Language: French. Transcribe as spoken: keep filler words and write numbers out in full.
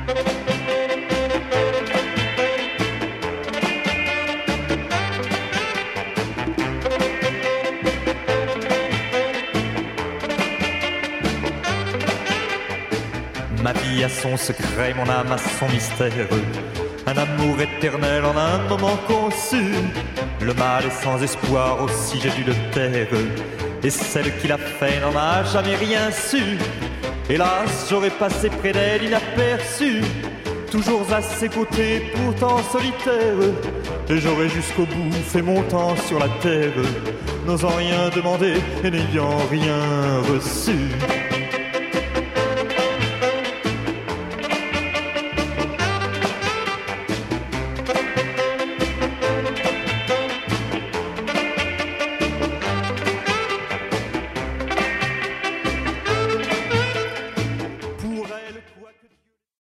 Ma vie a son secret, mon âme a son mystère. Un amour éternel en un moment conçu. Le mal est sans espoir, aussi j'ai dû le taire. Et celle qui l'a fait n'en a jamais rien su. Hélas, j'aurais passé près d'elle inaperçu. Toujours à ses côtés, pourtant solitaire. Et j'aurais jusqu'au bout fait mon temps sur la terre, n'osant rien demander et n'ayant rien reçu.